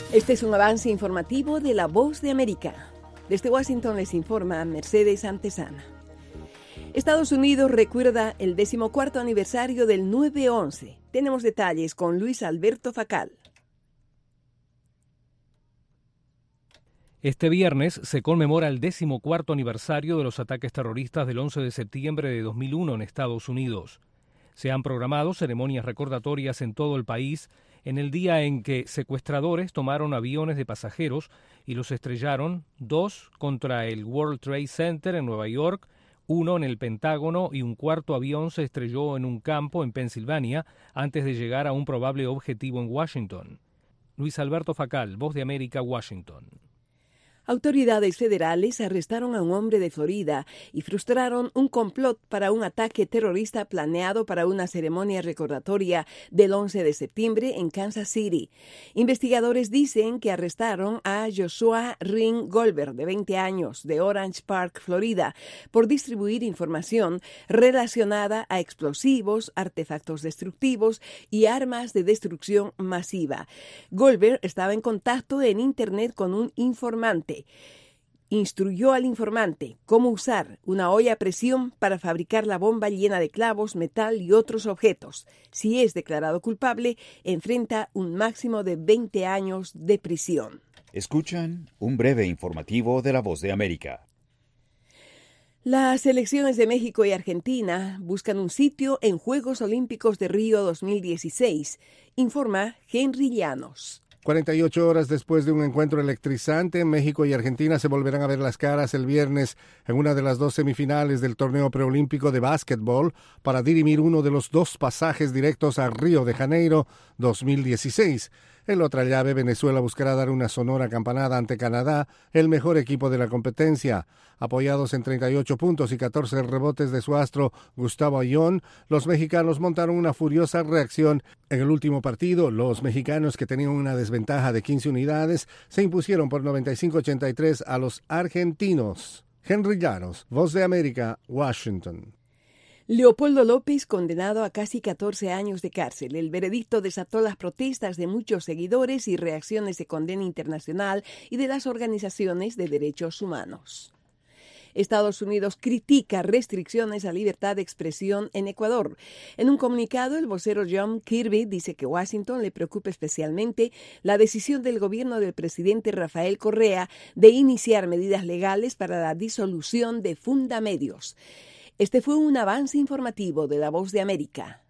Este es un avance informativo de La Voz de América. Desde Washington les informa Mercedes Antesana. Estados Unidos recuerda el 14º aniversario del 9/11. Tenemos detalles con Luis Alberto Facal. Este viernes se conmemora el 14º aniversario de los ataques terroristas del 11 de septiembre de 2001 en Estados Unidos. Se han programado ceremonias recordatorias en todo el país en el día en que secuestradores tomaron aviones de pasajeros y los estrellaron, 2 contra el World Trade Center en Nueva York, 1 en el Pentágono y un cuarto avión se estrelló en un campo en Pensilvania antes de llegar a un probable objetivo en Washington. Luis Alberto Facal, Voz de América, Washington. Autoridades federales arrestaron a un hombre de Florida y frustraron un complot para un ataque terrorista planeado para una ceremonia recordatoria del 11 de septiembre en Kansas City. Investigadores dicen que arrestaron a Joshua Ring Goldberg, de 20 años, de Orange Park, Florida, por distribuir información relacionada a explosivos, artefactos destructivos y armas de destrucción masiva. Goldberg estaba en contacto en Internet con un informante. Instruyó al informante cómo usar una olla a presión para fabricar la bomba llena de clavos, metal y otros objetos. Si es declarado culpable, enfrenta un máximo de 20 años de prisión. Escuchan un breve informativo de La Voz de América. Las selecciones de México y Argentina buscan un sitio en Juegos Olímpicos de Río 2016, informa Henry Llanos. 48 horas después de un encuentro electrizante, México y Argentina se volverán a ver las caras el viernes en una de las 2 semifinales del torneo preolímpico de básquetbol para dirimir uno de los 2 pasajes directos a Río de Janeiro 2016. En la otra llave, Venezuela buscará dar una sonora campanada ante Canadá, el mejor equipo de la competencia. Apoyados en 38 puntos y 14 rebotes de su astro Gustavo Ayllón, los mexicanos montaron una furiosa reacción. En el último partido, los mexicanos, que tenían una desventaja de 15 unidades, se impusieron por 95-83 a los argentinos. Henry Llanos, Voz de América, Washington. Leopoldo López, condenado a casi 14 años de cárcel. El veredicto desató las protestas de muchos seguidores y reacciones de condena internacional y de las organizaciones de derechos humanos. Estados Unidos critica restricciones a libertad de expresión en Ecuador. En un comunicado, el vocero John Kirby dice que Washington le preocupa especialmente la decisión del gobierno del presidente Rafael Correa de iniciar medidas legales para la disolución de Fundamedios. Este fue un avance informativo de La Voz de América.